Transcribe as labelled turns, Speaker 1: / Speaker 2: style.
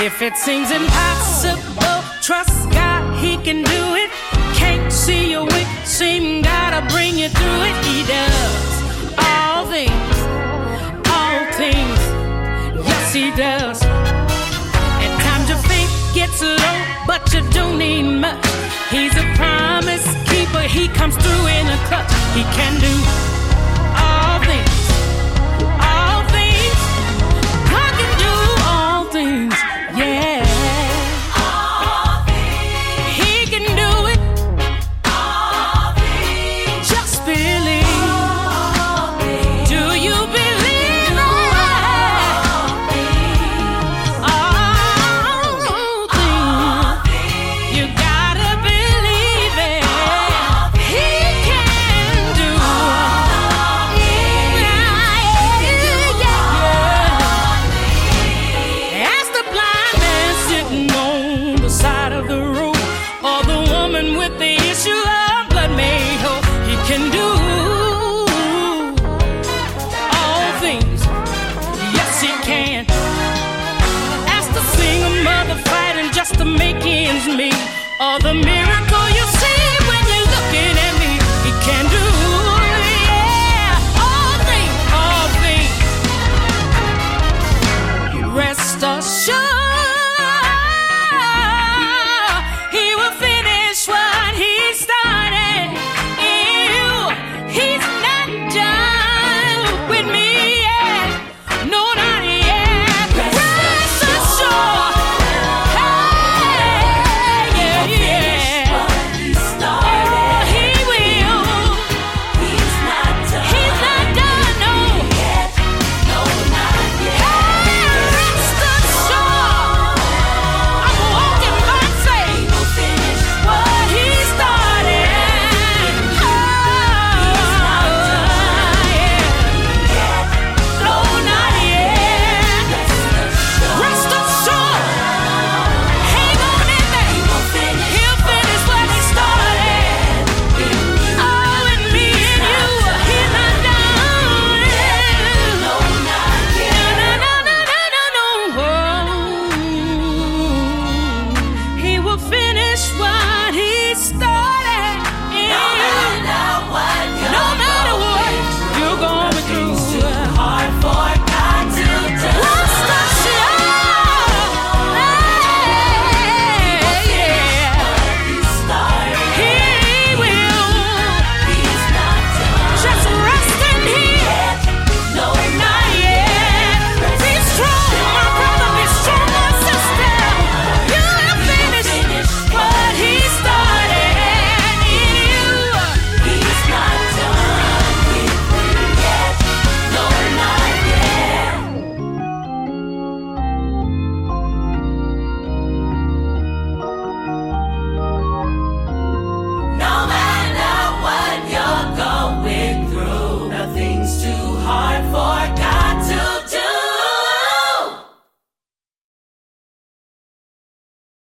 Speaker 1: If it seems impossible, trust God, He can do it. Can't see your way, seem gotta bring you through it. He does all things, yes He does. At times your faith gets low, but you don't need much. He's a promise keeper, He comes through in a clutch. He can do all things, God can do all things, yeah. To make ends meet, all the miracles